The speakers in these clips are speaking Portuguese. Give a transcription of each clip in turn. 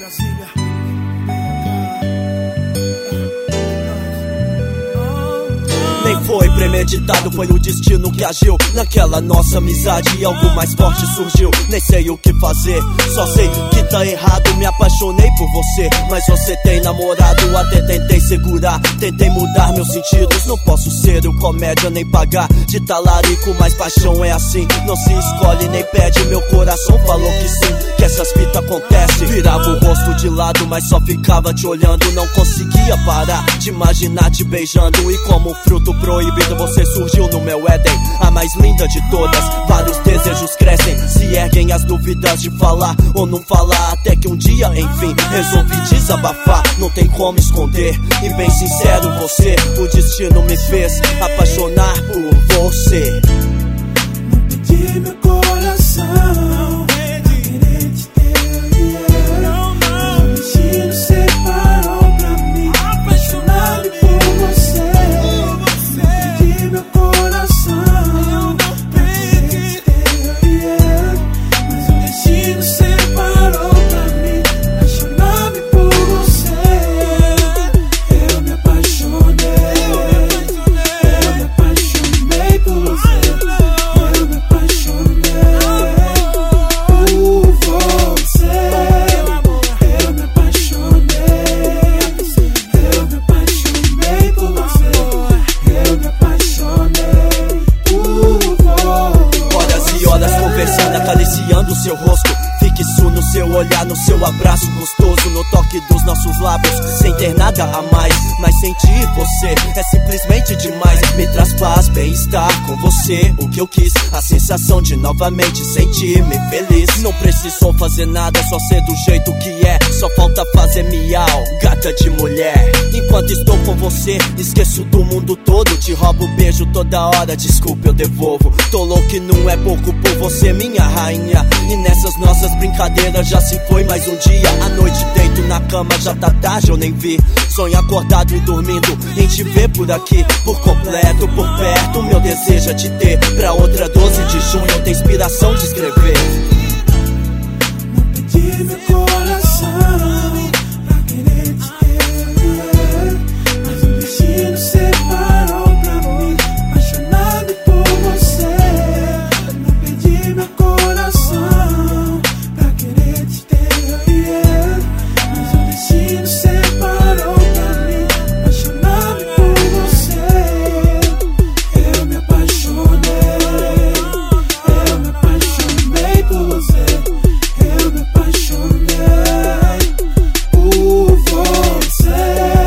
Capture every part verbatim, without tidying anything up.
Nem foi premeditado, foi o destino que agiu naquela nossa amizade e algo mais forte surgiu. Nem sei o que fazer, só sei que tá errado. Me apaixonei por você, mas você tem namorado. Até tentei segurar, tentei mudar meus sentidos. Não posso ser o comédia nem pagar de talarico, mas paixão é assim, não se escolhe nem pede. Meu coração falou que sim, que essas fitas acontecem. Virava o rosto de lado, mas só ficava te olhando. Não conseguia parar de imaginar te beijando. E como fruto proibido você surgiu no meu Éden, a mais linda de todas. Vários desejos crescem, se erguem as dúvidas de falar ou não falar, até que um dia, enfim, resolvi desabafar. Não tem como esconder, e bem sincero você, o destino me fez apaixonar por você. Não pedi meu coração pra querer te ter, yeah. Mas o destino separou pra mim, apaixonado por você. Não pedi meu coração pra querer te ter, yeah. Mas o destino separou pra mim, apaixonado por você. Eu me apaixonei, eu me apaixonei por você. Eu me apaixonei por você. Eu me apaixonei, eu me apaixonei por você. Eu me apaixonei por você. Horas e horas conversando, acariciando seu rosto, fixo no seu olhar, no seu abraço gostoso, no toque dos nossos lábios, sem ter nada a mais. Mas sentir você é simplesmente demais. Me traz paz, bem-estar com você, o que eu quis, a sensação de novamente sentir-me feliz. Não precisou fazer nada, só ser do jeito que é. Só falta fazer miau, gata de mulher. Enquanto estou com você, esqueço do mundo todo. Te roubo beijo toda hora, desculpa eu devolvo. Tô louco e não é pouco por você, minha rainha. E nessas nossas brincadeiras já se foi mais um dia. À noite deito na cama, já tá tarde, eu nem vi. Sonho acordado e dormindo em te ver por aqui, por completo, por perto. Meu desejo é te ter. Pra outra doze de junho eu tenho inspiração de escrever. Não pedi meu coração pra querer te ter, yeah. Mas o destino separou pra mim, apaixonado por você. Não pedi meu coração pra querer te ter, yeah. Mas o destino separou pra mim, apaixonado por você. Eu me apaixonei, eu me apaixonei por você. Eu me apaixonei por você.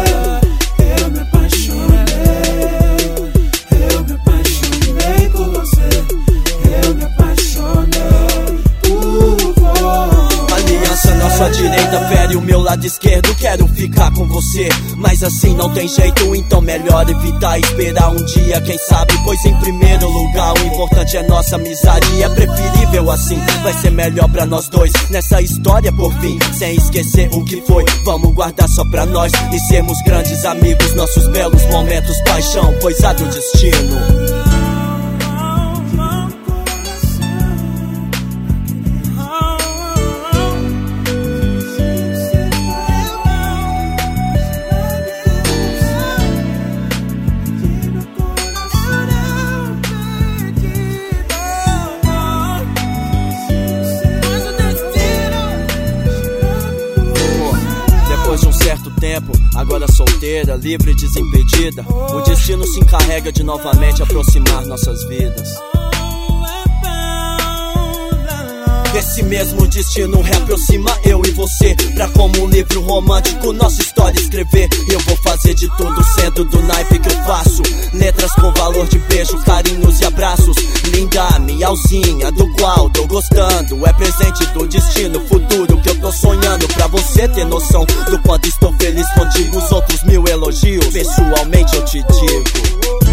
Eu me apaixonei, eu me apaixonei por você. Eu me apaixonei por você. Aliança na sua direita fere o meu lado esquerdo. Quero ficar com você, mas assim não tem jeito. Então melhor evitar esperar um dia, quem sabe. Pois em primeiro lugar o importante é nossa amizade, e é preferível assim, vai ser melhor pra nós dois nessa história por fim. Sem esquecer o que foi, vamos guardar só pra nós e sermos grandes amigos. Nossos belos momentos, paixão, coisa do destino. Depois de um certo tempo, agora solteira, livre e desimpedida, o destino se encarrega de novamente aproximar nossas vidas. Esse mesmo destino reaproxima eu e você, pra como um livro romântico nossa história escrever. Eu vou fazer de tudo sendo do naipe que eu faço, letras com valor de beijo, carinhos e abraços. Linda miauzinha do qual tô gostando, é presente do destino futuro que eu tô sonhando. Pra você ter noção do quanto estou feliz contigo, os outros mil elogios pessoalmente eu te digo.